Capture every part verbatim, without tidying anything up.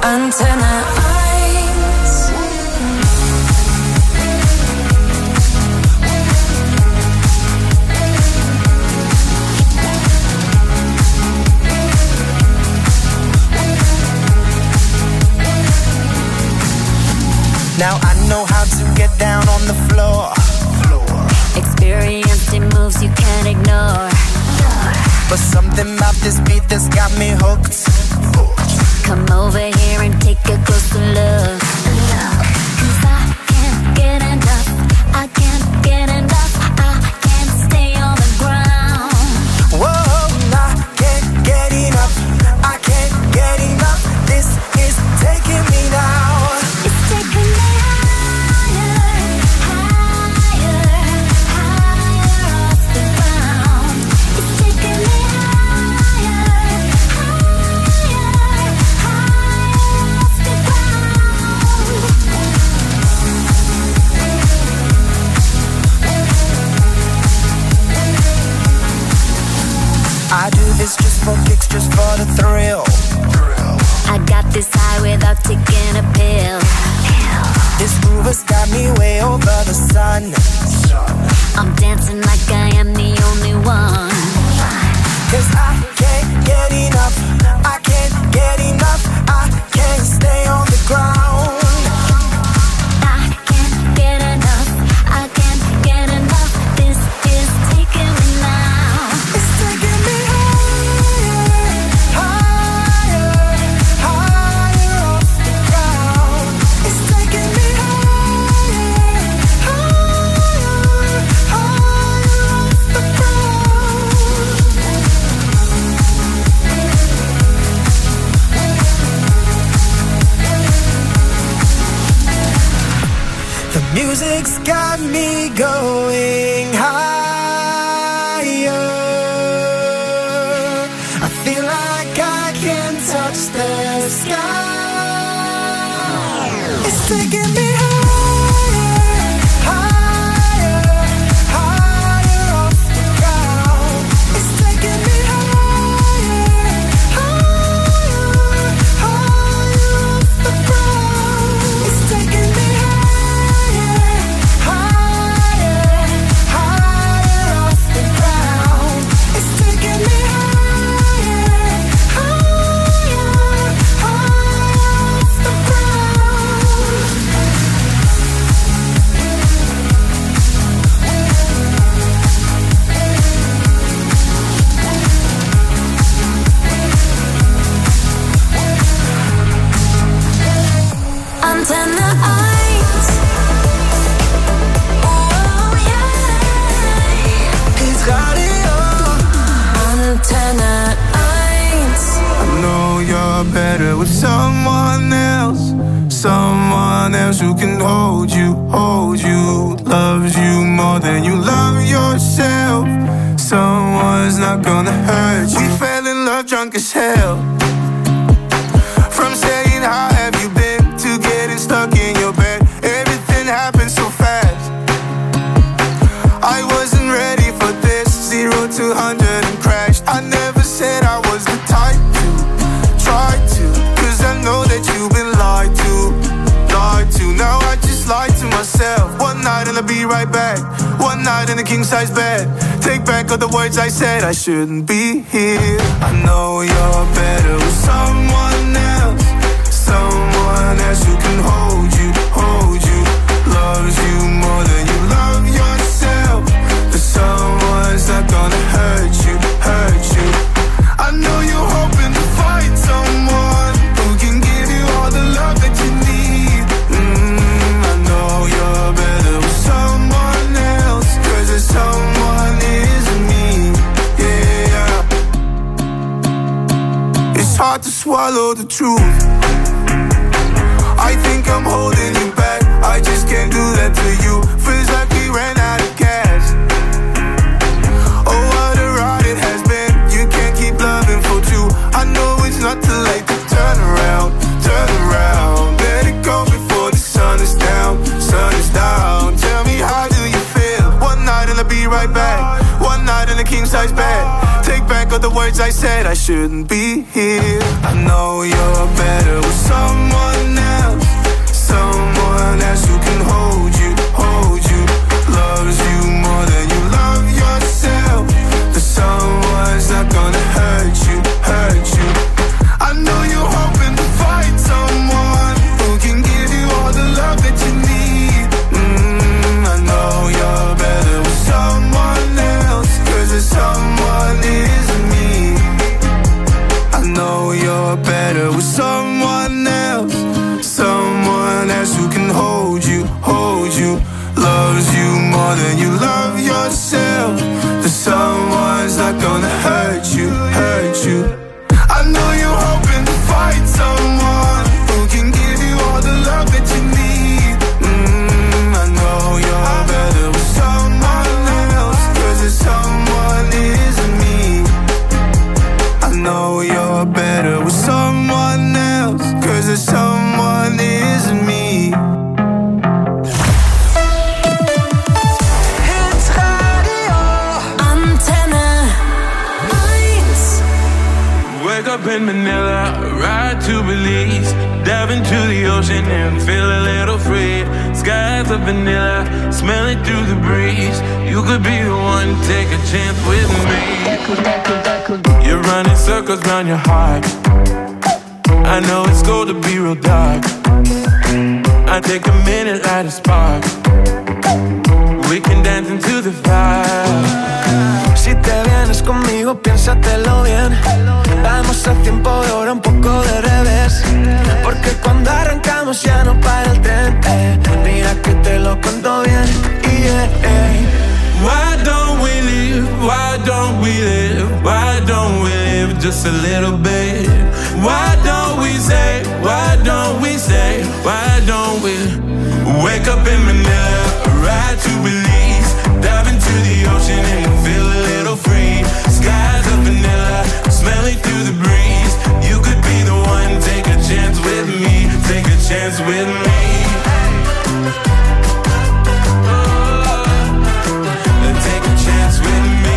Antenne eins. Now I know how to get down on the floor. Experiencing moves you can't ignore. But something about this beat that's got me hooked. Come over here and take a closer look. Cause I can't get enough. I can't get enough. I can't stay on the ground. Whoa, I can't get enough. I can't get enough. This is taking me down. It's taking me higher, higher, higher off the ground. It's taking me higher, higher, higher off the ground. I do this just for kicks, just for the thrill. I got this high without taking a pill. This groove has got me way over the sun. I'm dancing like I am the only one. Cause I can't get enough. I can't get enough. I can't stay on the ground. I can't get enough. I can't get enough. This is taking me now. It's taking me higher, higher, higher off the ground. It's taking me higher, higher, higher off the ground. The music's got me going higher. I feel like I can touch the sky. It's taking me higher, higher, higher off the ground. It's taking me higher, higher, higher off the ground. It's taking me higher, higher, higher off the ground. It's taking me higher, higher, higher off the ground. Antenne eins. Oh yeah. It's radio. Antenne eins. I know you're better with someone else. Someone else who can hold you, hold you, loves you more than you love yourself. Someone's not gonna hurt you. We fell in love drunk as hell. From saying how have you been to getting stuck in your bed. Everything happened so fast. I wasn't ready for this. Zero to hundred and crashed. I never said I was the type to try to. Cause I know that you've been lied to, lied to. Now I just lied to myself. One night and I'll be right back. One night in a king size bed. Take back all the words I said. I shouldn't be here. I know you're better with someone else. Someone else who can hold you, hold you, loves you more than you love yourself. But someone's not gonna hurt you, hurt you. I know you're hoping to find someone who can give you all the love that you need. mm, I know you're better with someone else. Cause there's someone isn't me, yeah. It's hard to swallow the truth. I think I'm holding you back. I just can't do that to you. Feels like we ran out of gas. Oh, what a ride it has been. You can't keep loving for two. I know it's not too late to turn around, turn around. Let it go before the sun is down, sun is down. Tell me, how do you feel? One night and I'll be right back. One night in a king size bed. Take back all the words I said. I shouldn't be here. I know you're better with someone someone else, someone else who can hold you, hold you, loves you more than you love yourself. The someone's not gonna hurt you, hurt you. I know you're hoping to find someone who can give you all the love that you need. Mm, I know you're better with someone else, 'cause there's someone isn't me. I know you're better with someone else, 'cause there's someone isn't me. Wake up in Manila, ride to Belize, dive into the ocean and feel a little free. Skies of vanilla, smell it through the breeze. You could be the one, take a chance with me. You're running circles round your heart. I know it's cold to be real dark. I take a minute, light a spark. We can dance into the fire. Si te vienes conmigo, piénsatelo bien. Vamos a tiempo de ahora, un poco de revés. Porque cuando arrancamos ya no para el tren, eh. Mira que te lo cuento bien. Yeah, eh. Why don't we live? Why don't we live? Why don't we live just a little bit? Why don't we say? Why don't we say? Why don't we wake up in Manila, ride to Belize, dive into the ocean and feel a little free. Skies of vanilla, smell it through the breeze. You could be the one, take a chance with me, take a chance with me. Take a chance with me.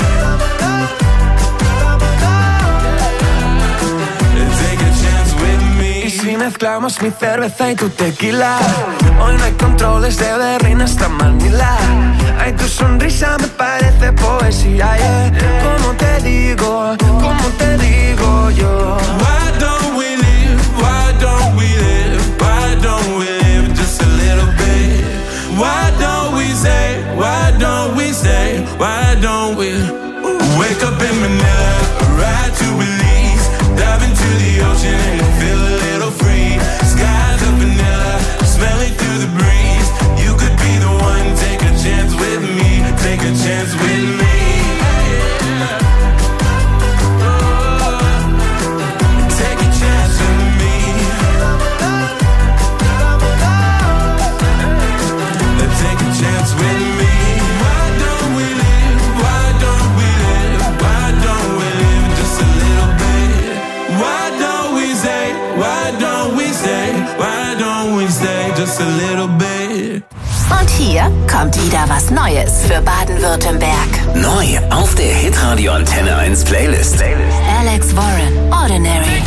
Take a chance with me. Y si mezclamos mi cerveza y tu tequila, hoy no hay controles de Berlín hasta Manila. Ay, tu sonrisa me parece poesía, yeah. Como te digo, como te digo yo. Why don't we live? Why don't we live? Why don't we live just a little bit? Why don't we say? Why don't we say? Why don't we wake up in Manila, ride to Belize, dive into the ocean and feel a little free. Skies of vanilla, smell it through the breeze. You could be the one, take a chance with me, take a chance with me. Take a chance with me. Take a chance with me. Why don't we live? Why don't we live? Why don't we live just a little bit? Why don't we say? Why don't we say? Why don't we say just a little bit? Und hier kommt wieder was Neues für Baden-Württemberg. Neu auf der Hitradio Antenne eins Playlist. Alex Warren, Ordinary.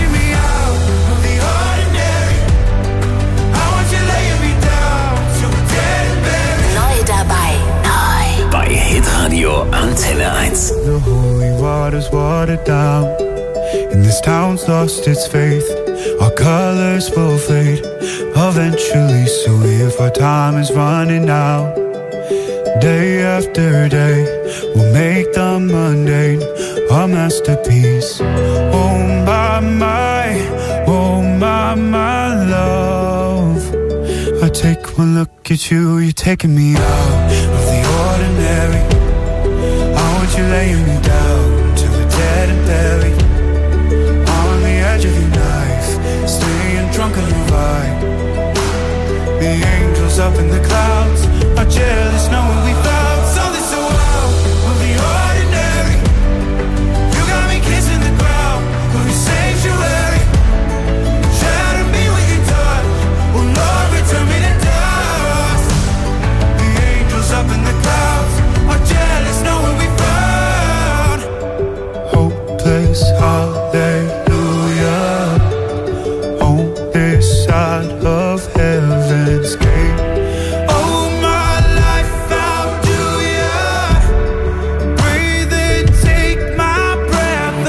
Neu dabei, neu. Bei Hitradio Antenne eins. The holy water's watered down, and this town's lost its faith. Our colors will fade eventually, so if our time is running out, day after day, we'll make the mundane our masterpiece. Oh my, my, oh my, my love. I take one look at you, you're taking me out of the ordinary. I want you laying me down to the dead and buried, on the edge of your knife, staying drunk on your vibe. The angels up in the clouds are jealous knowing we found something so out of the ordinary. You got me kissing the ground of your sanctuary. Shatter me with your touch, oh Lord, return me to dust. The angels up in the clouds are jealous knowing we found hopeless hallelujah on this side of heaven's gate. Oh, my life found you, yeah. Breathe in, take my breath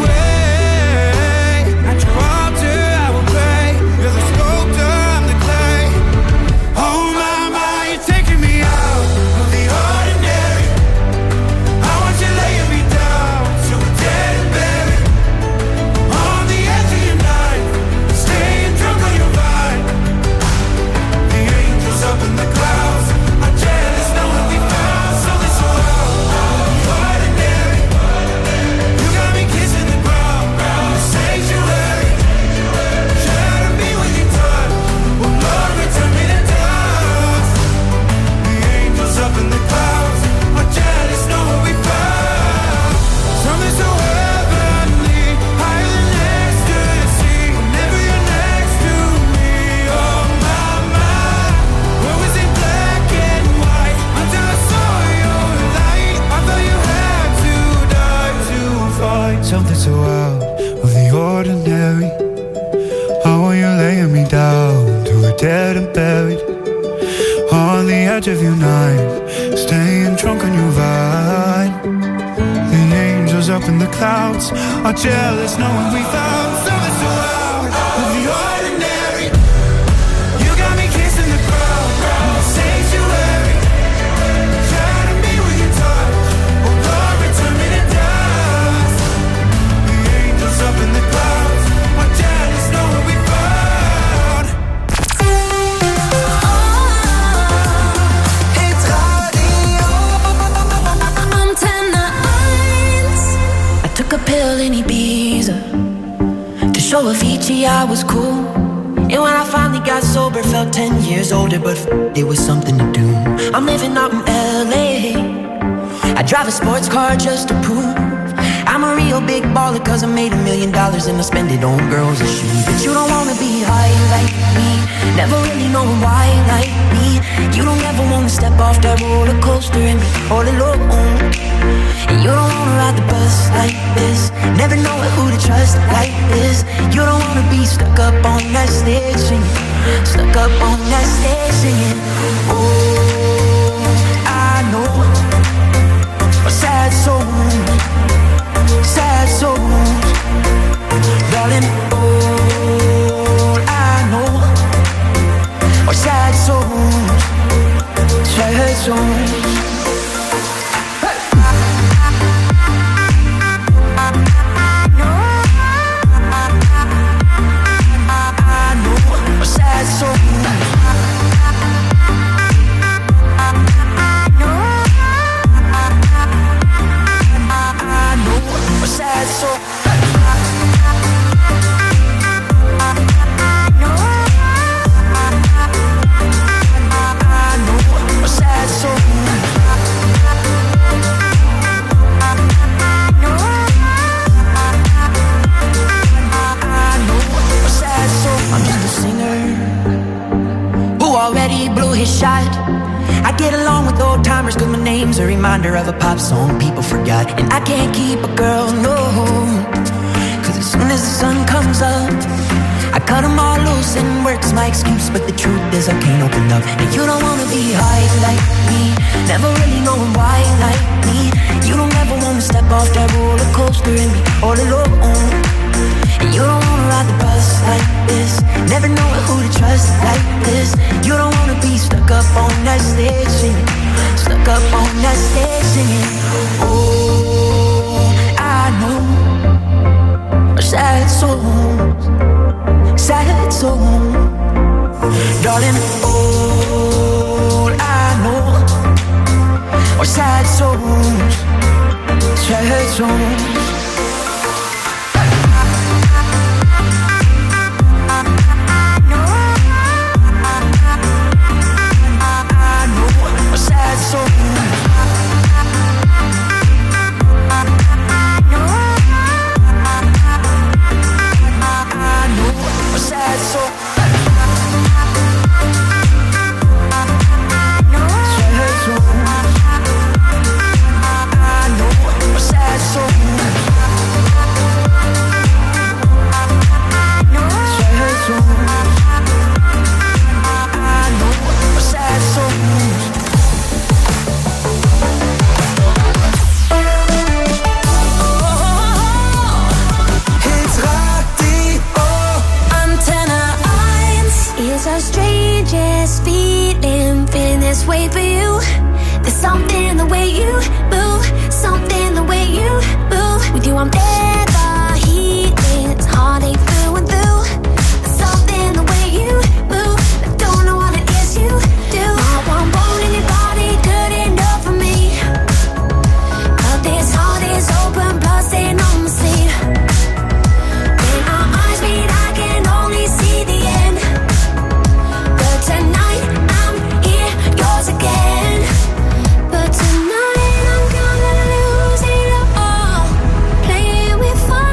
away. At your altar I will pray. You're the sculptor, I'm the clay. Oh, my, my, you're taking me out of the ordinary. I want you laying me down to a dead and buried, on the edge of your knife, dead and buried on the edge of your night, staying drunk on your vine. The angels up in the clouds are jealous knowing we found something so out of the ordinary. You got me kissing the ground in the sanctuary, trying to be with your touch, oh Lord, return me to dust. The angels up in the clouds are jealous knowing we found. Took a pill in Ibiza to show Avicii I was cool. And when I finally got sober, felt ten years older, but f- it was something to do. I'm living out in L A. I drive a sports car just to prove I'm a real big baller, cause I made a million dollars and I spend it on girls and shoes. But you don't wanna be high like me, never really knowing why like me. You don't ever wanna step off that roller coaster and be all alone. And you don't wanna ride the bus like this, never knowing who to trust like this. You don't wanna be stuck up on that stage singing, stuck up on that stage singing. Oh, I know a sad soul, sad souls, darling. All I know are sad souls, sad souls. Shot. I get along with old timers cause my name's a reminder of a pop song people forgot. And I can't keep a girl, no, cause as soon as the sun comes up I cut them all loose and work's my excuse. But the truth is I can't open up. And you don't wanna be high like me, never really knowing why like me. You don't ever wanna step off that roller coaster and be all alone. And you don't wanna ride the bus like this, never knowing who to trust like this. You don't wanna be stuck up on that stage singing, stuck up on that stage singing. Oh, I know sad souls, sad souls, darling. All I know are sad souls, sad souls. But tonight I'm gonna lose it all, playing with fire.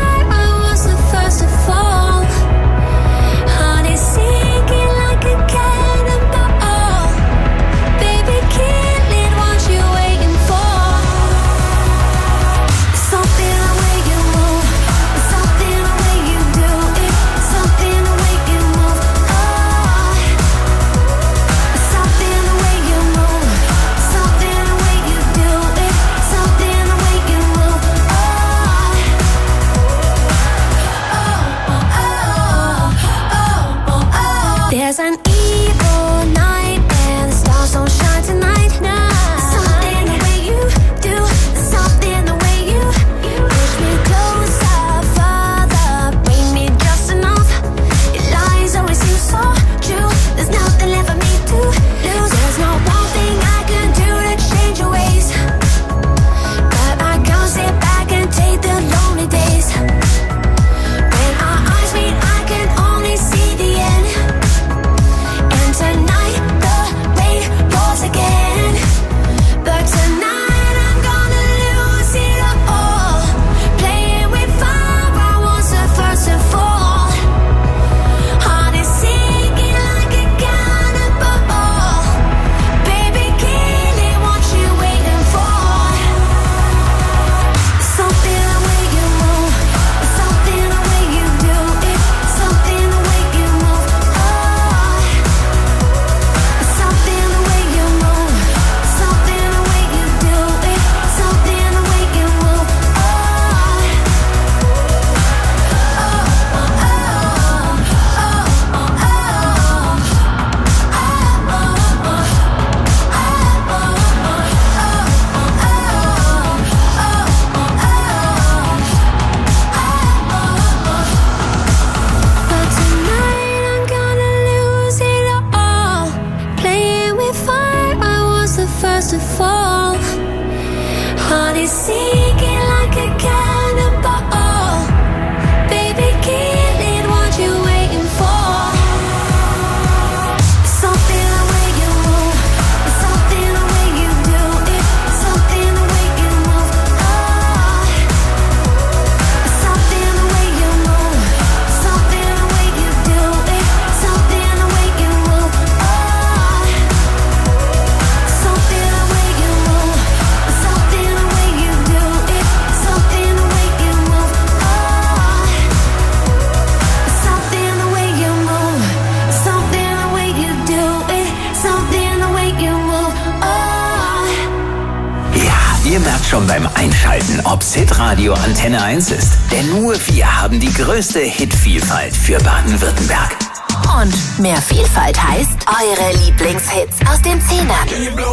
jetzt schon beim Einschalten, ob's Hitradio Antenne eins ist. Denn nur wir haben die größte Hitvielfalt für Baden-Württemberg. Und mehr Vielfalt heißt eure Lieblingshits aus den Zehnern.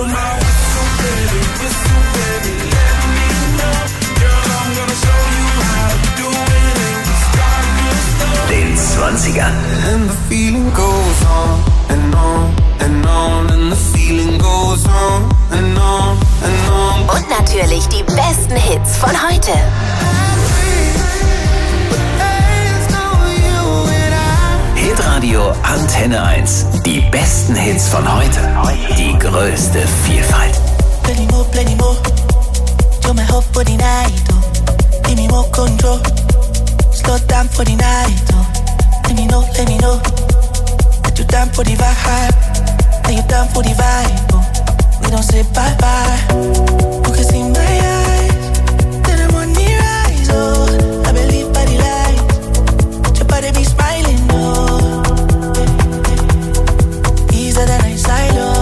Den zwanzigern. And the feeling goes on and on and on and the feeling goes on and on and on. Und natürlich die besten Hits von heute. Hitradio Antenne eins. Die besten Hits von heute. Die größte Vielfalt. Plenty more, plenty more. You're my hope for the night, oh. Give me more control. Slow down for the night, oh. Let me know, let me know that you're down for the vibe. That you're down for the vibe, oh. We don't say bye-bye. You can see my eyes, that I'm on the rise, oh. I believe by the light, your body be smiling, oh. Easier than I silo.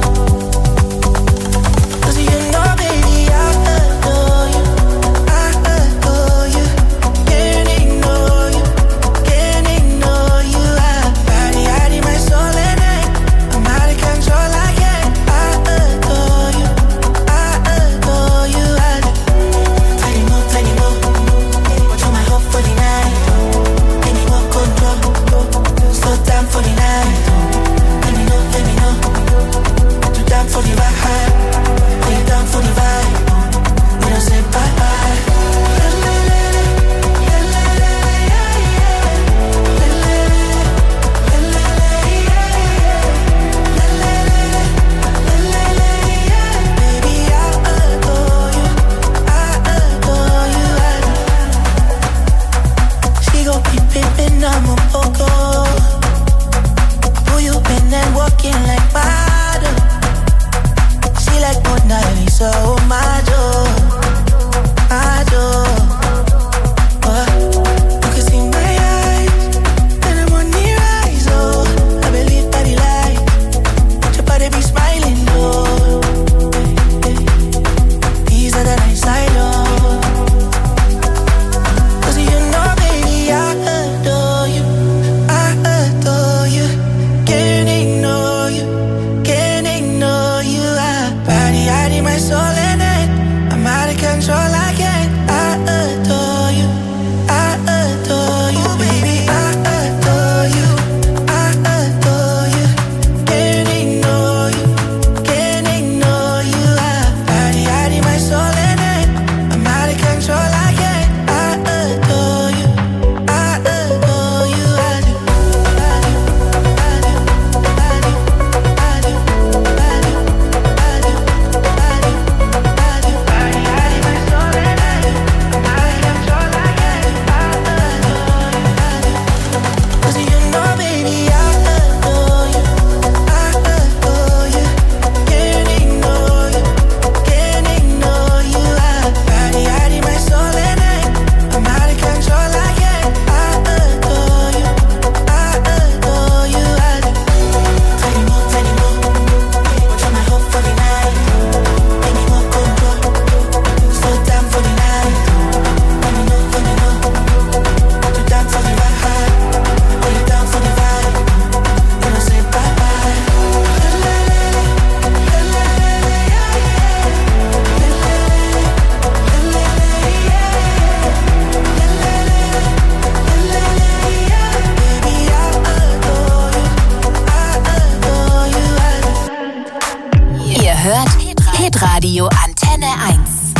Hitradio Antenne eins.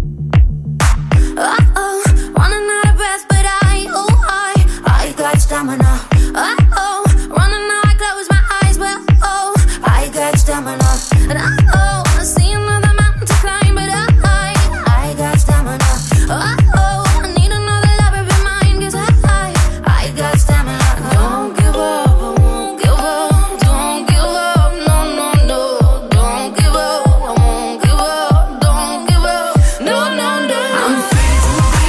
Uh-oh, running out of breath, but I, oh, I, I got stamina. Uh-oh, running out, I close my eyes, but oh, I got stamina. And uh-oh, I see another mountain to climb, but I, I got stamina. Uh-oh, I need another lover of mine, 'cause I, I got stamina. Don't give up, I won't give up. Don't give up, no, no, no. Don't give up, I won't give up. Don't give up, no, no, no. I'm free to be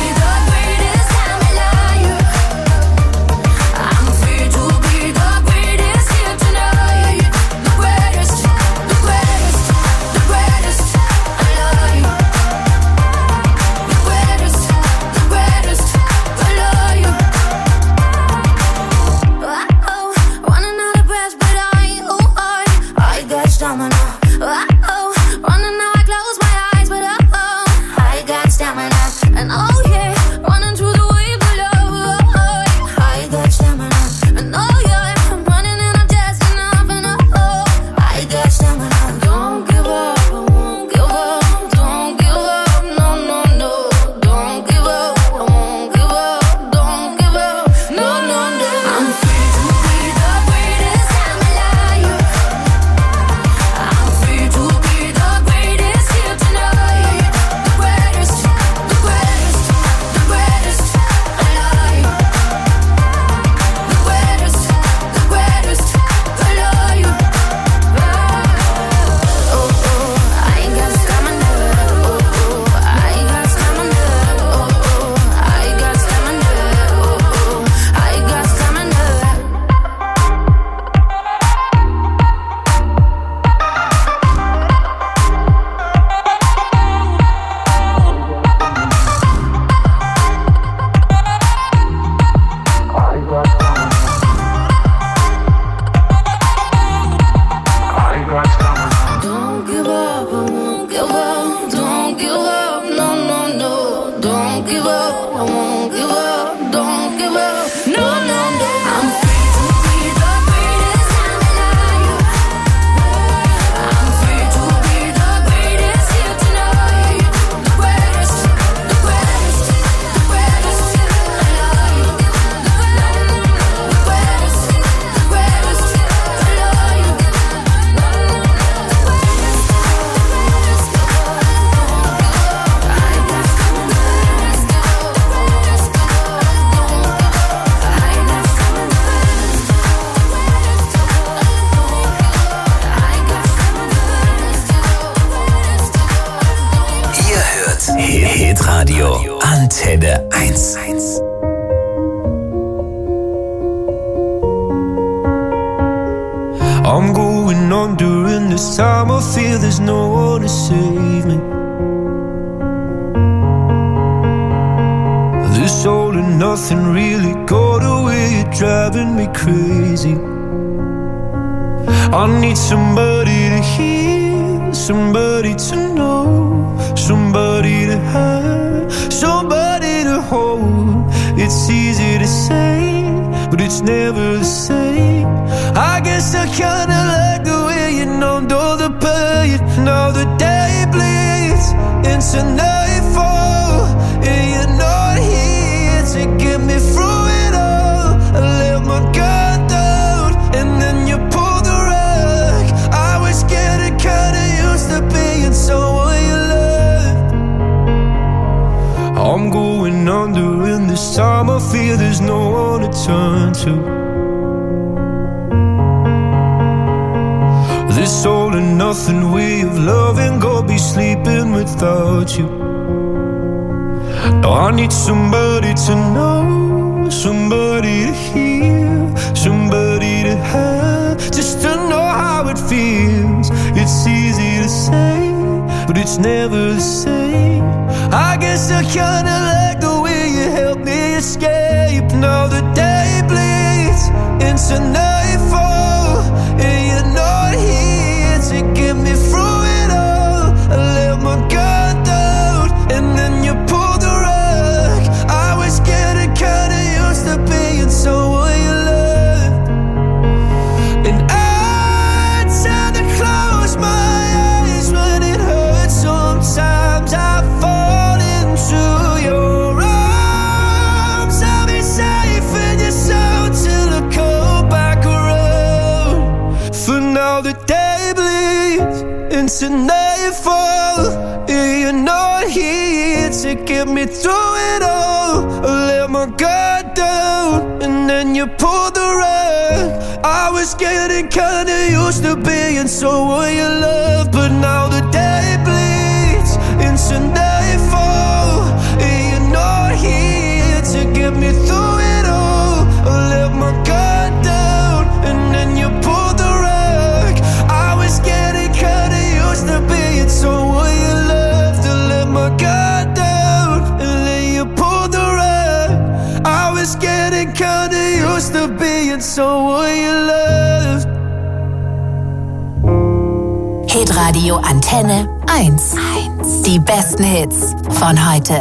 Antenne eins. I'm going on during this time. I feel there's no one to save me. This all and nothing really got away. You're driving me crazy. I need somebody to hear, somebody to know, somebody to have, somebody to hold. It's easy to say, but it's never the same. I guess I kinda like the way you numbed all the pain. Now the day bleeds into nightfall, and you're not here to get me through it all. I let my guard down, and then you pulled the rug. I was getting kinda used to being someone you loved. I'm going under in this time. I feel there's no one to turn to. This all and nothing way of loving, go be sleeping without you. Now I need somebody to know, somebody to hear, somebody to have, just to know how it feels. It's easy to say, but it's never the same. I guess I kinda like the way you helped me escape. Now the day bleeds into nightfall, and you're not here to get me through it all. I let my guard down, and then you pulled the rug. I was getting kinda used to being someone you loved. And I tend to close my eyes when it hurts. Sometimes I fall into your arms. I'll be safe in your soul till I come back around. For now the day bleeds into nightfall, and you're not here to get me through it all. I let my guard down, and then you pulled the rug. I was getting kinda used to being someone you love, but now the day bleeds into nightfall, and you're not here to get me through it all. I let my guard down, and then you pulled the rug. I was getting kinda used to being someone you loved. To let my guard down, and then you pulled the rug. I was getting kinda used to being someone you loved. Hitradio Antenne eins. Die besten Hits von heute.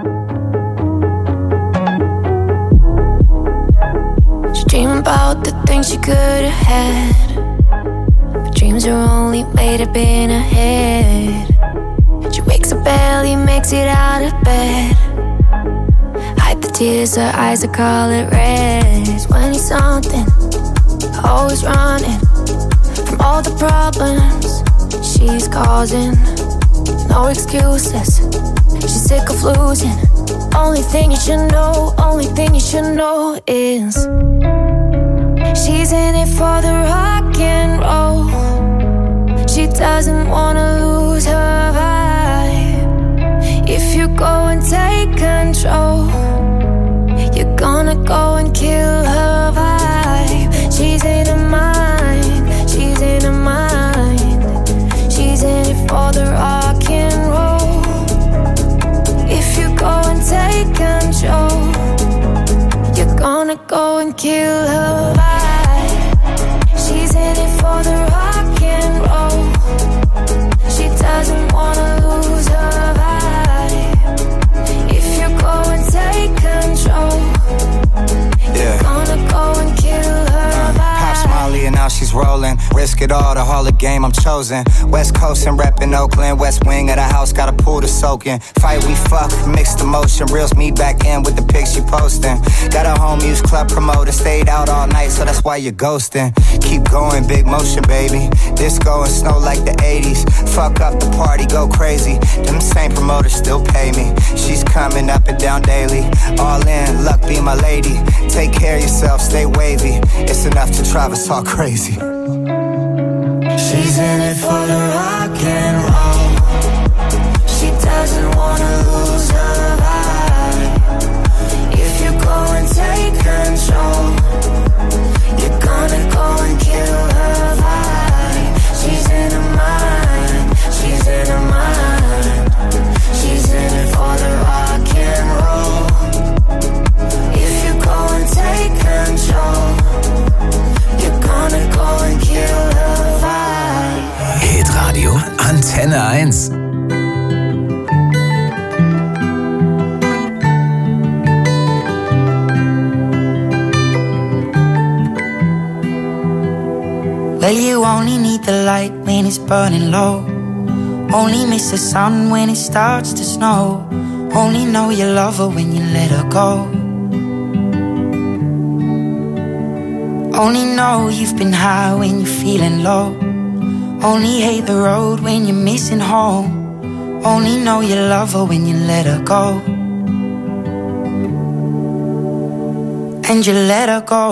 She dream about the things she could have had, but dreams are only made up in her head. She wakes up barely, makes it out of bed. Hide the tears, her eyes are color red. When he's something, always running from all the problems she's causing. No excuses, she's sick of losing. Only thing you should know, only thing you should know is she's in it for the rock and roll. She doesn't wanna lose her vibe. If you go and take control, you're gonna go and kill her vibe. She's in her mind, she's in her mind. She's in it for the rock and roll. If you go and take control, you're gonna go and kill her vibe. She's in it for the rock and roll. She doesn't wanna lose her vibe. If you go and take control, you're gonna go and kill her vibe. Pop Smiley and now she's rolling. Risk it all, the Hall of Game, I'm chosen. West Coast and reppin' Oakland. West wing of the house, got a pool to soak in. Fight, we fuck, mixed emotion. Reels me back in with the pics she posting. Got a home use club promoter. Stayed out all night, so that's why you're ghosting. Keep going, big motion, baby. Disco and snow like the eighties. Fuck up the party, go crazy. Them same promoters still pay me. She's coming up and down daily. All in, luck be my lady. Take care of yourself, stay wavy. It's enough to drive us all crazy. She's in it for the rock and roll. She doesn't wanna lose her vibe. control. You're gonna go and kill her vibe. She's in her mind, she's in her mind. She's in it for the rock and roll. If you go and take control, you're gonna go and kill her vibe. Hitradio Antenne eins. Well, you only need the light when it's burning low. Only miss the sun when it starts to snow. Only know you love her when you let her go. Only know you've been high when you're feeling low. Only hate the road when you're missing home. Only know you love her when you let her go. And you let her go.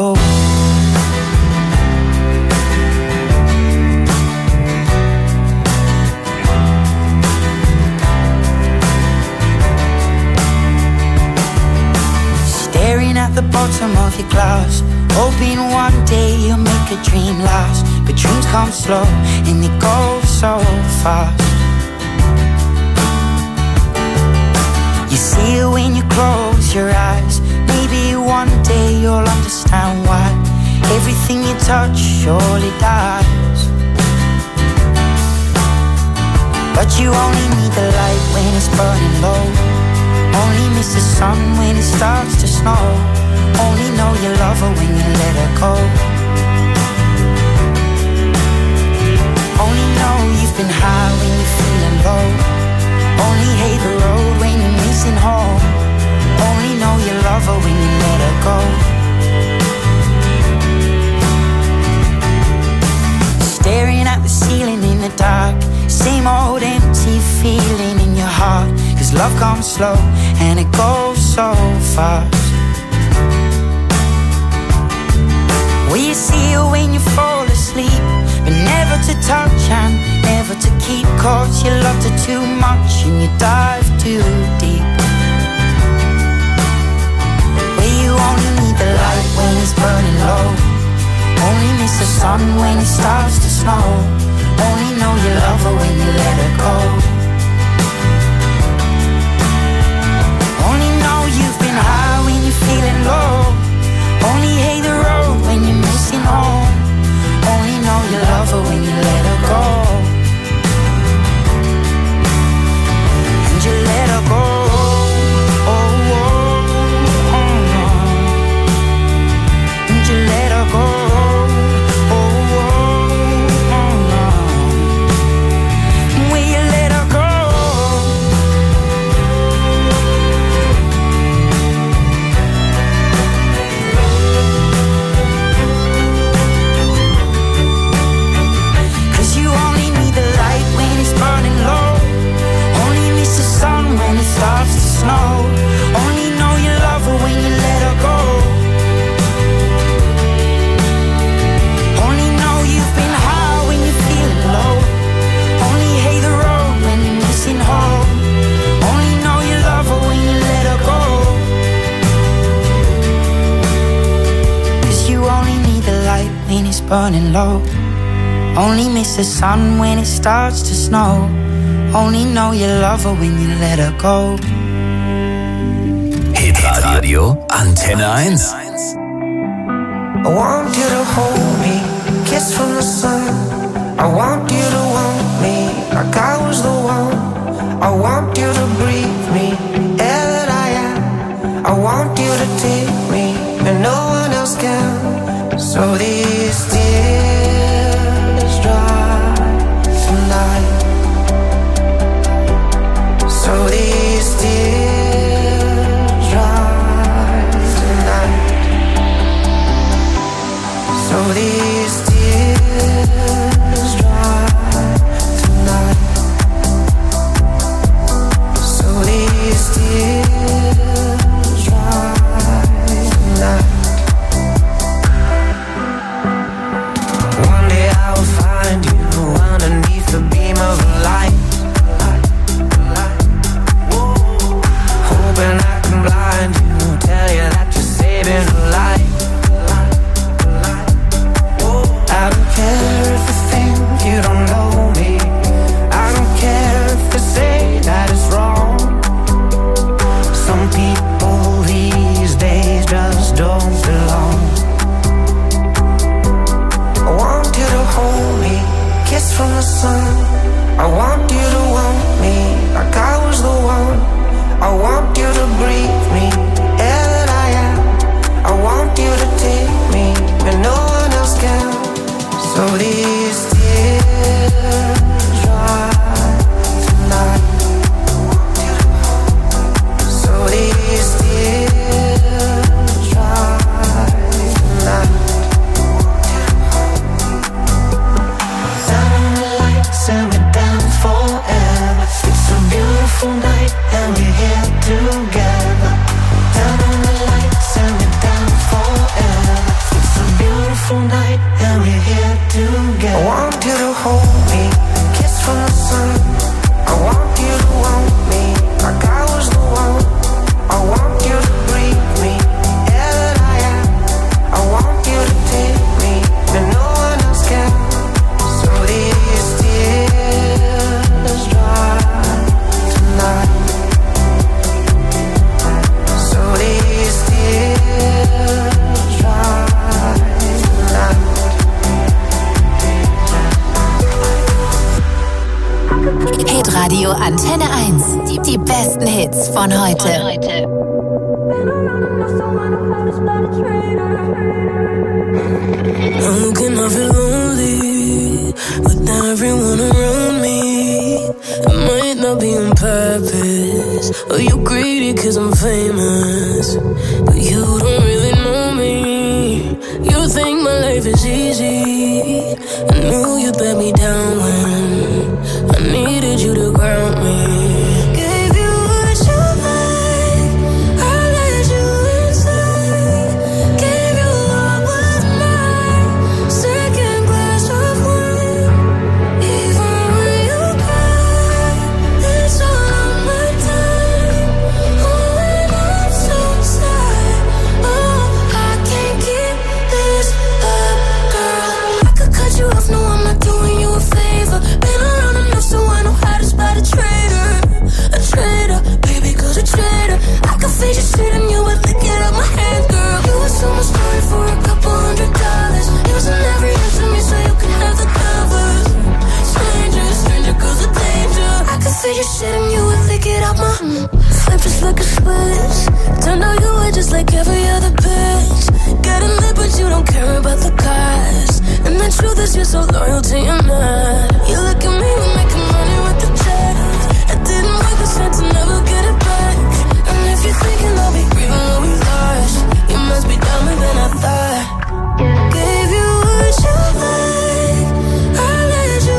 Staring at the bottom of your glass, hoping one day you'll make a dream last. But dreams come slow and they go so fast. You see it when you close your eyes. Maybe one day you'll understand why everything you touch surely dies. But you only need the light when it's burning low. Only miss the sun when it starts to snow. Only know you love her when you let her go. Only know you've been high when you're feeling low. Only hate the road when you're missing home. Only know you love her when you let her go. Staring at the ceiling in the dark, same old empty feeling in your heart. Cause love comes slow and it goes so fast. Will you see her when you fall asleep? But never to touch and never to keep. Cause you loved her too much and you dive too deep. Where you only need the light when it's burning low. Only miss the sun when it starts to snow. Only know you love her when you let her go. Only know you've been high when you're feeling low. Only hate the road when you're missing home. Only know you love her when you let her go. And you let her go. Oh, oh, oh, oh. And you let her go. Oh, oh, oh, oh. Will you let her go? Starts to snow. Only know you love her when you let her go. Only know you've been high when you're feeling low. Only hate the road when you're missing home. Only know you love her when you let her go. Cause you only need the light when it's burning low. Only miss the sun when it starts to snow. Only know you love her when you let her go. Hitradio Antenne eins. I want you to hold me, kiss from the sun. I want you to want me like I was the one. I want you to breathe me, air that I am. I want you to take me and no one else can. So these tears dry tonight. So these tears dry tonight. So these tears dry tonight. So these tears dry tonight. One day I will find you underneath the beam of a light. Hoping I can blind you, tell you that you're saving a life. sun. I want you to want me like I was the one. I want you to breathe me, air that I am. I want you to take me when no one else can. So these tears dry tonight. So these tears dry tonight. Down on the lights and we're down forever. It's a beautiful night and we're here together. Down on the lights and we're down forever. It's a beautiful night and we're here together. I want you to hold me, kiss from the sun. I want you to want me like I was the one. I want you to breathe me, air that I am. I want you to take me when no one else can. So these tears dry tonight. So these tears dry tonight. Hitradio Antenne eins. Die, die besten Hits von heute. How can I feel lonely without everyone around me? It might not be on purpose, or you greedy cause I'm famous, but you don't really know me. You think my life is easy. I knew you'd let me down when I needed you to ground me. Gave you what you like, I let you inside. Gave you what was mine, second glass of wine. Even when you cry, it's all on my time. Oh, when I'm so sad, oh, I can't keep this up, girl. I could cut you off, no, I'm not doing you a favor. Been around enough so I know how to spot a traitor. A traitor, baby girl's a traitor. I could fade your shit and you would lick it out my hand, girl. You would sell my story for a couple hundred dollars. Using every inch of me so you can have the covers. Stranger, stranger girl's a danger. I could fade your shit and you would lick it out my mm. Flip just like a switch. Turned out you were just like every other bitch. Getting lit but you don't care about the cost. And the truth is you're so loyal to your man. You look at me, we're making money with the check. It didn't work, I said to never get it back. And if you're thinking I'll be grieving what we lost, you must be dumber than I thought. Gave you what you like, I let you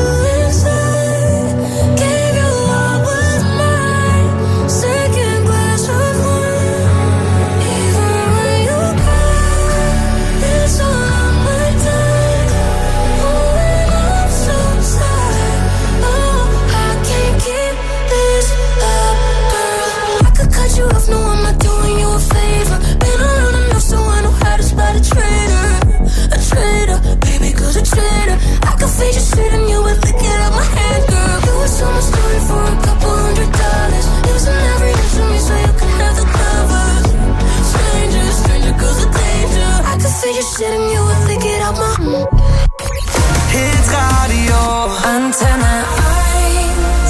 inside. Gave you what was mine, second glass of wine. Even when you cry, it's all on my time. Oh, when I'm so sad, oh, I can't keep this up, girl. I could cut you off, no, I'm not doing you a favor. Been around enough so I know how to spot a traitor. A traitor, baby girl's a traitor. I could fade your shit and you would lick it out my hand, girl. You would sell my story for a couple hundred dollars. Using every inch of me so you can have the covers. Stranger, stranger girl's a danger. I could fade your shit and you would lick it out my mm. Hitradio Antenne eins.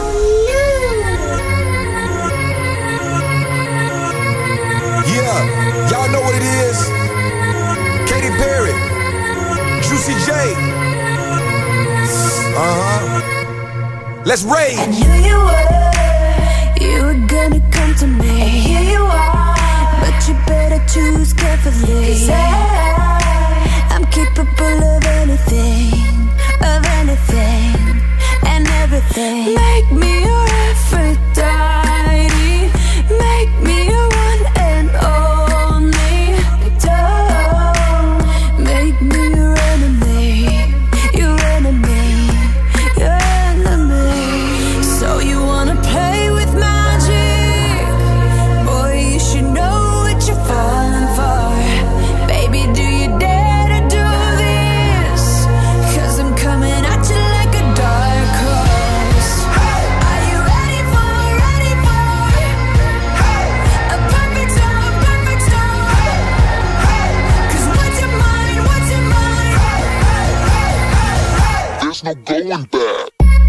Yeah, y'all know what it is. Katy Perry, Juicy J. Uh-huh. Let's rage. I knew you were, you were gonna come to me. And here you are, but you better choose carefully. 'Cause I, I'm capable of anything, of anything, and everything. Make me your Aphrodite, make me your one and only. Don't make me your enemy, your enemy, your enemy. So you wanna play with magic? Boy, you should know what you're falling for. Baby, do you dare to do this? no going back.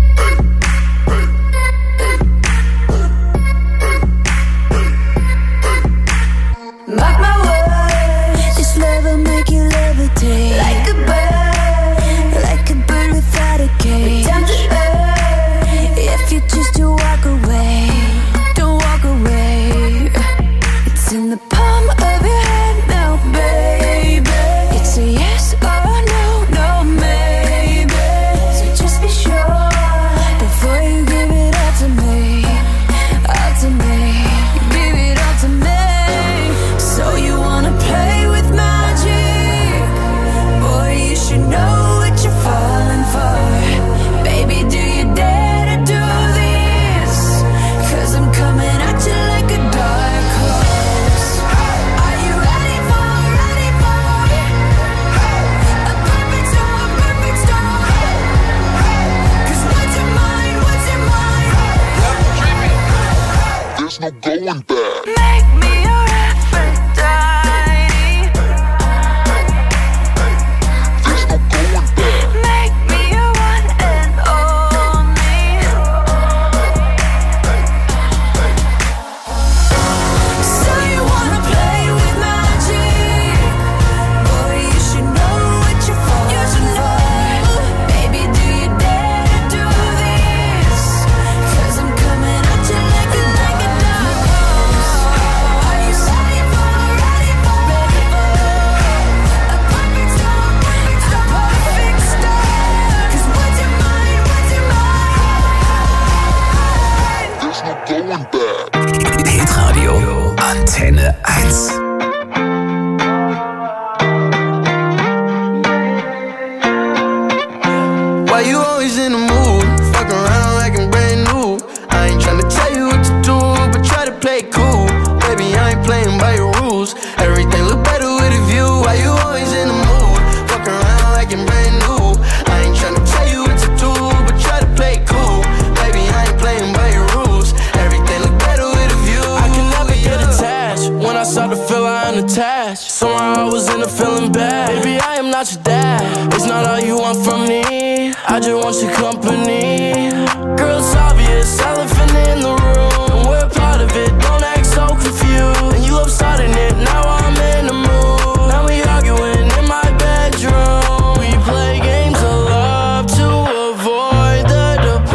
Mark my words, this love will make you levitate. Like a bird, like a bird without a cage. Down to earth, if you choose to walk away, don't walk away. It's in the palm of your hand now, baby. It's a yes or no, no maybe. So just be sure before you give it all to me, all to me. Give it all to me. So you wanna play with magic? Boy, you should know what you're falling for. Baby, do you dare to do this? Cause I'm coming at you like a dark horse. Are you ready for, ready for a perfect storm, a perfect storm? Cause what's in mine, what's in mine? There's no going back. Make me your Aphrodite. There's no going back. Make me your one and only. So you wanna play with magic? Boy, you should know what you're falling for. Baby, do you dare to do this? Cause I'm coming at you like a, like a dark horse. Are you ready for, ready for, ready for a perfect storm, perfect storm, perfect storm? Cause what's in mine, what's in mine? There's no going back. Hitradio Antenne eins. Why you always in the mood? Fuck around like I'm brand new. I ain't tryna tell you what to do, but try to play it cool. Baby, I ain't playing by your rules. Everything look better with a view. Why you always in the mood? Fuck around like I'm brand new. I ain't tryna tell you what to do, but try to play it cool. Baby, I ain't playing by your rules. Everything look better with a view. I can never get attached. When I start to feel I unattached, somehow I was in a feeling bad. Baby, I am not your dad. It's not all you want from me. I just want your company. Girl, it's obvious, elephant in the room. We're part of it, don't act so confused. And you love starting it, now I'm in the mood. Now we arguing in my bedroom. We play games of love to avoid the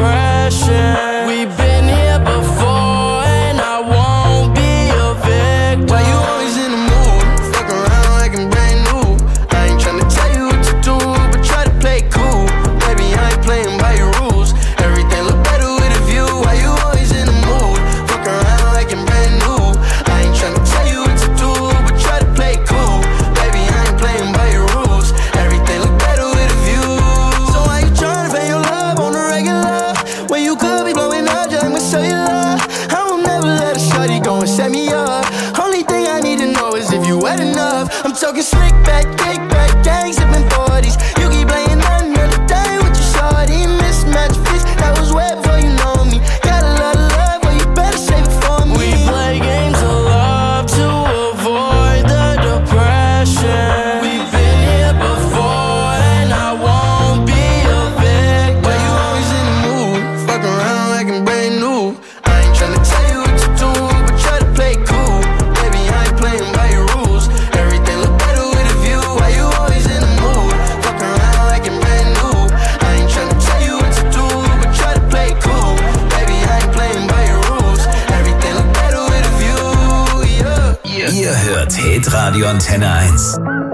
depression. We've been here before and I won't be a victim. Why you always in the mood? Fuck around like I'm brand new. I ain't tryna tell you what to do, but try to play it cool. Baby, I ain't playing by your rules. Everything look better with a view. Why you always in the mood? Fuck around like I'm brand new. I ain't tryna tell you what to do, but try to play it cool. Baby, I ain't playing by your rules. Everything look better with a view. So why you tryna pay your love on the regular when you could be blowing up just like my cellular? I will never let a shorty go and set me up. Only thing I need to know is if you wet enough. I'm talking slick back, kick back, gang sipping forties. You keep playing another day with your shorty. Mismatch fish, that was wet before you know me. Got a lot of love, but you better save it for me. We play games of love to avoid the depression. We've been here before and I won't be a victim. Why you always in the mood? Fuck around like I'm brand new. I ain't tryna tell you what to do, but try to play it cool. Baby, I ain't playing by your rules. Everything look better with a view. Why you always in the mood? Fuck around like I'm brand new. I ain't tryna tell you what to do, but try to play it cool. Baby, I ain't playing by your rules. Everything look better with a view, yeah. Ihr hört Hitradio Antenne eins.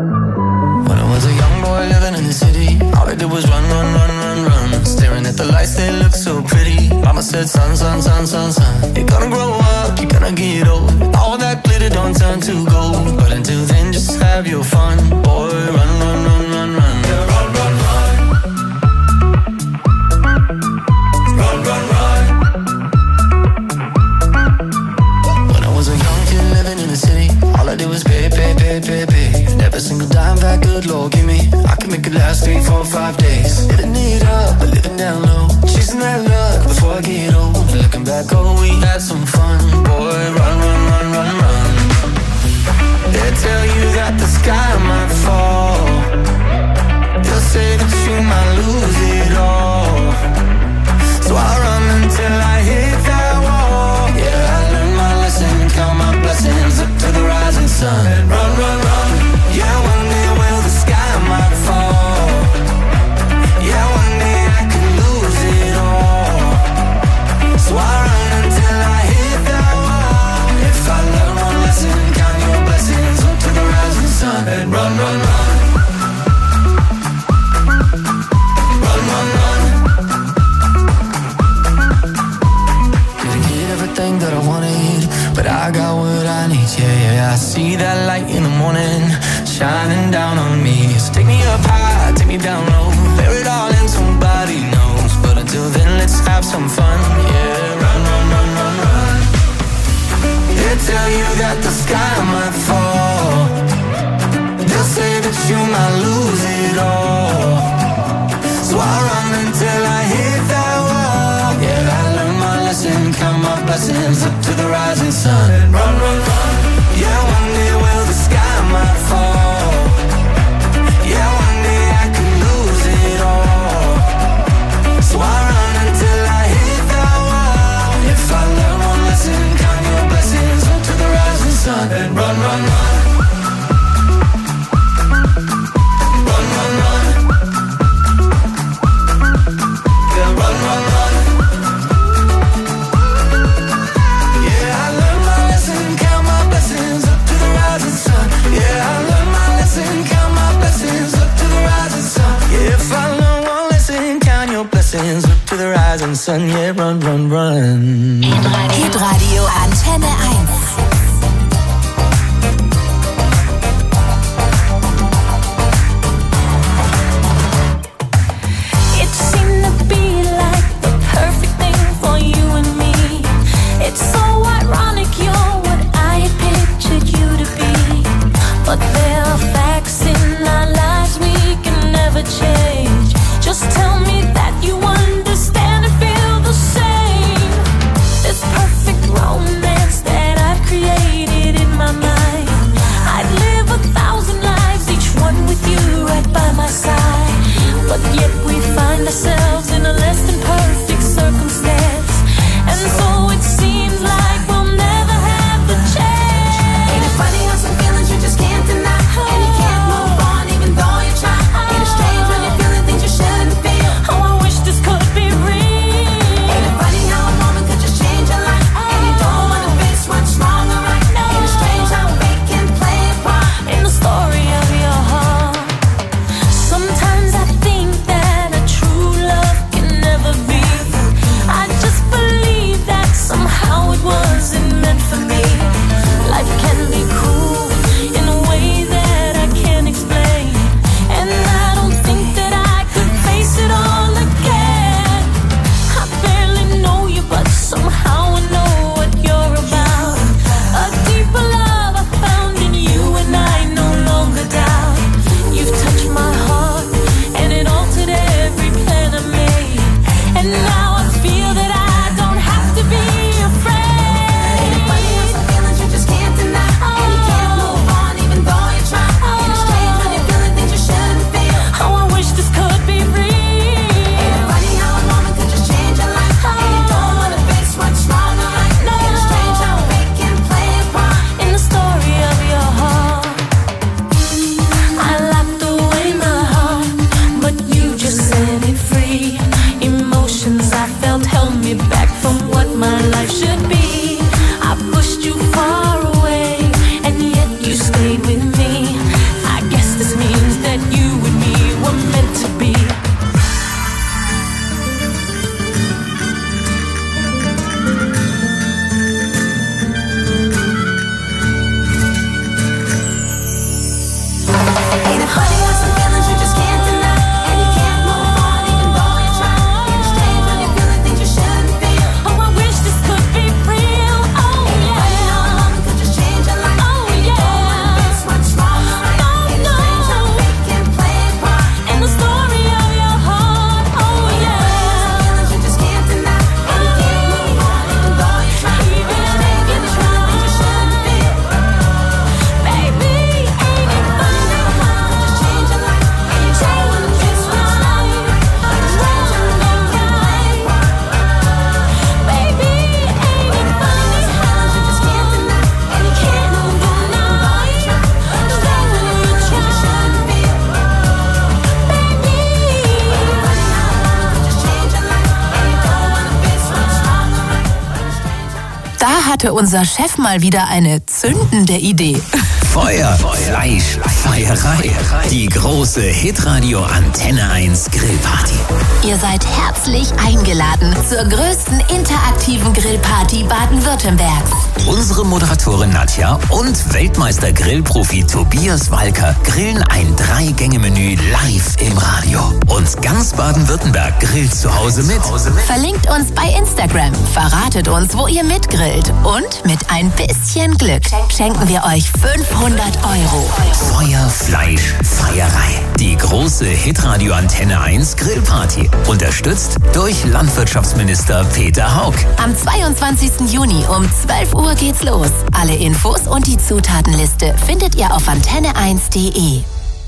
When I was a young boy living in the city, all I did was run, run, run, run, run. Staring at the lights, they look so pretty. Mama said, son, son, son, son, son, you're gonna grow up, you're gonna get old. All that glitter don't turn to gold. But until then, just have your fun. Boy, run, run, run, run, run. Yeah, run, run, run. Run, run, run. When I was a young kid living in the city, all I did was pay, pay, pay, pay, pay. And every single dime back, good Lord, give me. I can make it last three, four, five days. Living it up, but living down low. Chasing that luck before I get old. Looking back, oh, we had some fun. Boy, run, run, run, run, run. They tell you that the sky might fall. They'll say that you might lose it all. see that light in the morning shining down on me. So take me up high, take me down low, bear it all and somebody knows. But until then, let's have some fun. Yeah, run, run, run, run, run. They tell you that the sky might fall. They'll say that you might lose it all. So I run until I hit that wall. Yeah, I learned my lesson, count my blessings up to the rising sun. And run, run, run. Yeah, one day will the sky might fall. Yeah, one day I could lose it all. So I run until I hit that wall. If I learn one lesson, count your blessings up to the rising sun. And run, run, run. Run, run, run. Yeah, run, run, run. Yeah, I learned my lesson, count my blessings up to the rising sun. Yeah, I learned my lesson, count my blessings up to the rising sun. Yeah, if I learn one lesson, count your blessings up to the rising sun. Yeah, run, run, run. Hitradio Antenne eins. It seemed to be like the perfect thing for you and me. It's so ironic you're what I had pictured you to be. But there are facts in our lives we can never change. Just tell me that you understand and feel the same. This perfect romance that I've created in my mind. I'd live a thousand lives, each one with you right by my side. But yet we find ourselves in a less than perfect circumstance. And so it seems like we'll never have the chance. Ain't it funny how some feelings you just can't deny? And you can't move on even though you try. Ain't it strange when you're feeling things you shouldn't feel? Oh, I wish this could be real. Ain't it funny how a moment could just change your life? And you don't wanna face what's wrong or right. Ain't it strange how we can play a part In the story of your heart. Sometimes I think that a true love can never be. I just believe that somehow it wasn't meant for me. Life can be cruel in a way that I can't explain. And I don't think that I could face it all again. I barely know you, but somehow I know what you're about. A deeper love I found in you, and I no longer doubt. You've touched my heart, and it altered every plan I made. And now I feel that I don't have to be afraid. Ain't it funny how some feelings you just can't deny? And you can't move on even though you try. Ain't it strange when you're feeling things you shouldn't feel? Oh, I wish this could be real. Ain't it funny how a moment could just change your life? And you don't wanna face what's wrong or right. Ain't it strange how we can play a part In the story of your heart. I locked away my heart, but you just set it free. Emotions I felt held me back from what my life should be. I pushed you far away, and yet you stayed with me. I guess this means that you and me were meant to be. Ain't it funny how some feelings you just can't deny? And you can't move on even though you try. Ain't it strange when you're feeling things you shouldn't feel? Oh, I wish this could be real. Oh, Ain't it funny how a moment could just change your life? Oh, And you don't wanna face what's wrong or right. Ain't it strange how we can play a part In the story of your heart. Oh, Ain't it funny how some feelings you just can't deny? And you can't move on even though you try. Ain't it strange when you're feeling things you shouldn't feel? baby, ain't it funny How a moment could just change your life? And you don't wanna face what's wrong or right. Ain't it strange how we can play a part Baby, ain't it funny how you just can't deny? And you can't move on even though you try. Ain't it strange when you're feeling things you shouldn't feel? Da hatte unser Chef mal wieder eine zündende Idee. Feuer, Fleisch, Feierei. Die große Hitradio Antenne eins Grillparty. Ihr seid herzlich eingeladen zur größten interaktiven Grillparty Baden-Württembergs. Unsere Moderatorin Nadja und Weltmeister-Grillprofi Tobias Walker grillen ein Drei-Gänge-Menü live im Radio. Und ganz Baden-Württemberg grillt zu Hause mit. Verlinkt uns bei Instagram, verratet uns, wo ihr mitgrillt. Und mit ein bisschen Glück schenken wir euch fünfhundert Euro. Feuer, Fleisch, Feierei. Die große Hitradio Antenne eins Grillparty. Unterstützt durch Landwirtschaftsminister Peter Haug. Am zweiundzwanzigsten Juni um zwölf Uhr geht's los. Alle Infos und die Zutatenliste findet ihr auf antenne eins punkt de.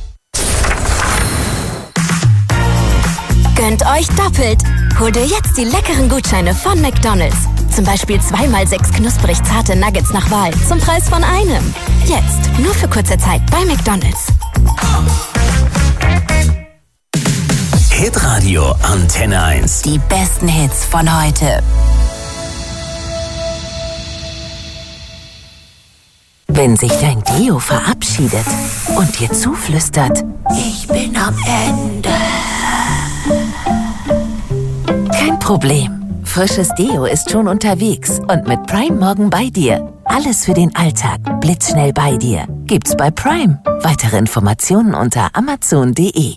Gönnt euch doppelt. Hol dir jetzt die leckeren Gutscheine von McDonald's. Zum Beispiel zweimal sechs knusprig zarte Nuggets nach Wahl zum Preis von einem. Jetzt, nur für kurze Zeit bei McDonald's. Hitradio Antenne eins. Die besten Hits von heute. Wenn sich dein Deo verabschiedet und dir zuflüstert, ich bin am Ende. Kein Problem. Frisches Deo ist schon unterwegs und mit Prime morgen bei dir. Alles für den Alltag, blitzschnell bei dir. Gibt's bei Prime. Weitere Informationen unter amazon punkt de.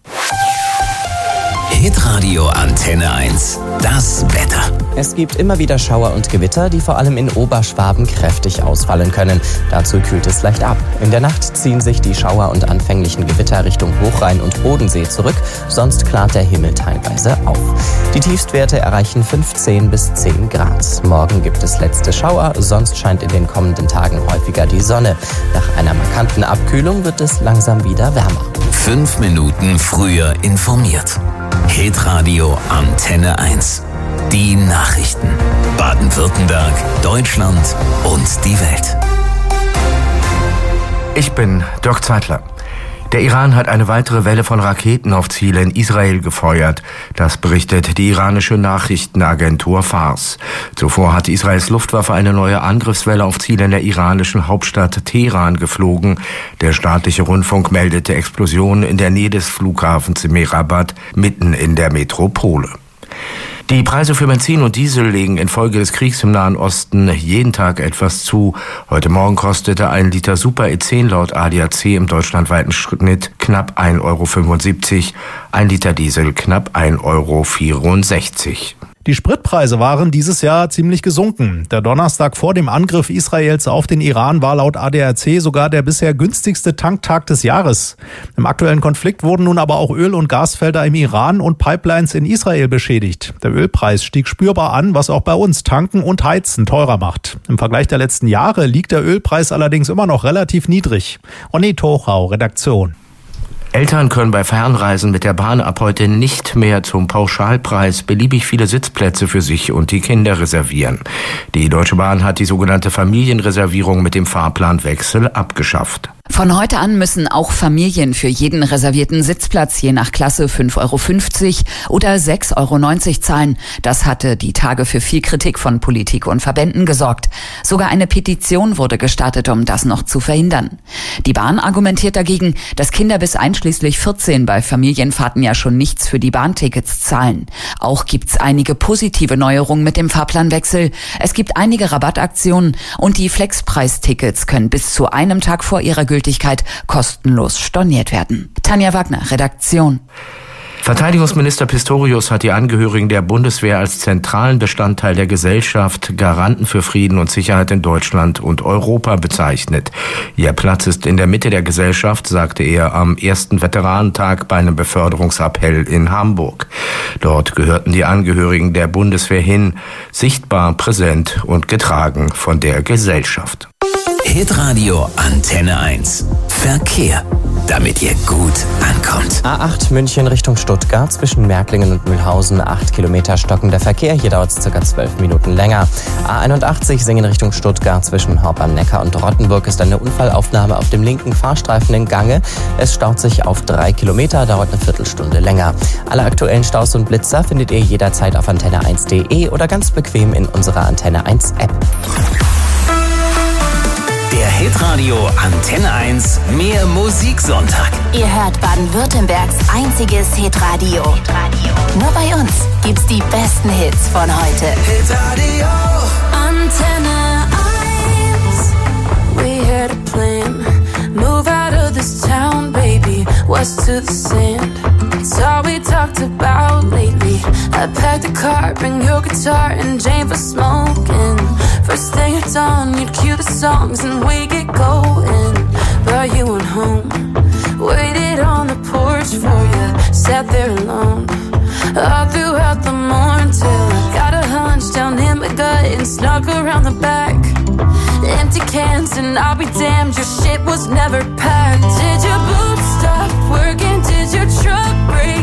Hitradio Antenne eins. Das Wetter. Es gibt immer wieder Schauer und Gewitter, die vor allem in Oberschwaben kräftig ausfallen können. Dazu kühlt es leicht ab. In der Nacht ziehen sich die Schauer und anfänglichen Gewitter Richtung Hochrhein und Bodensee zurück. Sonst klart der Himmel teilweise auf. Die Tiefstwerte erreichen fünfzehn bis zehn Grad. Morgen gibt es letzte Schauer, sonst scheint in den kommenden Tagen häufiger die Sonne. Nach einer markanten Abkühlung wird es langsam wieder wärmer. Fünf Minuten früher informiert. Hitradio Antenne eins. Die Nachrichten. Baden-Württemberg, Deutschland und die Welt. Ich bin Dirk Zeitler. Der Iran hat eine weitere Welle von Raketen auf Ziele in Israel gefeuert. Das berichtet die iranische Nachrichtenagentur Fars. Zuvor hat Israels Luftwaffe eine neue Angriffswelle auf Ziele in der iranischen Hauptstadt Teheran geflogen. Der staatliche Rundfunk meldete Explosionen in der Nähe des Flughafens Mehrabad, mitten in der Metropole. Die Preise für Benzin und Diesel legen infolge des Kriegs im Nahen Osten jeden Tag etwas zu. Heute Morgen kostete ein Liter Super E zehn laut A D A C im deutschlandweiten Schnitt knapp ein Euro fünfundsiebzig, ein Liter Diesel knapp ein Euro vierundsechzig. Die Spritpreise waren dieses Jahr ziemlich gesunken. Der Donnerstag vor dem Angriff Israels auf den Iran war laut A D A C sogar der bisher günstigste Tanktag des Jahres. Im aktuellen Konflikt wurden nun aber auch Öl- und Gasfelder im Iran und Pipelines in Israel beschädigt. Der Ölpreis stieg spürbar an, was auch bei uns Tanken und Heizen teurer macht. Im Vergleich der letzten Jahre liegt der Ölpreis allerdings immer noch relativ niedrig. Onni Tochau, Redaktion. Eltern können bei Fernreisen mit der Bahn ab heute nicht mehr zum Pauschalpreis beliebig viele Sitzplätze für sich und die Kinder reservieren. Die Deutsche Bahn hat die sogenannte Familienreservierung mit dem Fahrplanwechsel abgeschafft. Von heute an müssen auch Familien für jeden reservierten Sitzplatz je nach Klasse fünf Euro fünfzig oder sechs Euro neunzig zahlen. Das hatte die Tage für viel Kritik von Politik und Verbänden gesorgt. Sogar eine Petition wurde gestartet, um das noch zu verhindern. Die Bahn argumentiert dagegen, dass Kinder bis einschließlich vierzehn bei Familienfahrten ja schon nichts für die Bahntickets zahlen. Auch gibt's einige positive Neuerungen mit dem Fahrplanwechsel. Es gibt einige Rabattaktionen und die Flexpreistickets können bis zu einem Tag vor ihrer Gültigkeit kostenlos storniert werden. Tanja Wagner, Redaktion. Verteidigungsminister Pistorius hat die Angehörigen der Bundeswehr als zentralen Bestandteil der Gesellschaft, Garanten für Frieden und Sicherheit in Deutschland und Europa bezeichnet. Ihr Platz ist in der Mitte der Gesellschaft, sagte er am ersten Veteranentag bei einem Beförderungsappell in Hamburg. Dort gehörten die Angehörigen der Bundeswehr hin, sichtbar, präsent und getragen von der Gesellschaft. Hitradio Antenne eins. Verkehr, damit ihr gut ankommt. A acht München Richtung Stuttgart zwischen Märklingen und Mühlhausen, acht Kilometer stockender Verkehr. Hier dauert es circa zwölf Minuten länger. A einundachtzig Singen Richtung Stuttgart zwischen Horb am Neckar und Rottenburg ist eine Unfallaufnahme auf dem linken Fahrstreifen in Gange. Es staut sich auf drei Kilometer, dauert eine Viertelstunde länger. Alle aktuellen Staus und Blitzer findet ihr jederzeit auf antenne eins punkt de oder ganz bequem in unserer Antenne eins App. Der Hitradio Antenne eins, mehr Musiksonntag. Ihr hört Baden-Württembergs einziges Hitradio. Nur bei uns gibt's die besten Hits von heute. Hitradio Antenne eins. We had a plan. Move out of this town, baby. West to the sand. It's all we talked about lately. I packed a car, bring your guitar and Jane for smoking. First thing at dawn, you'd cue the songs and we get going. But you went home, waited on the porch for you, sat there alone. All throughout the morning till I got a hunch down in my gut and snuck around the back. Empty cans and I'll be damned, your shit was never packed. Did your boots stop working? Did your truck break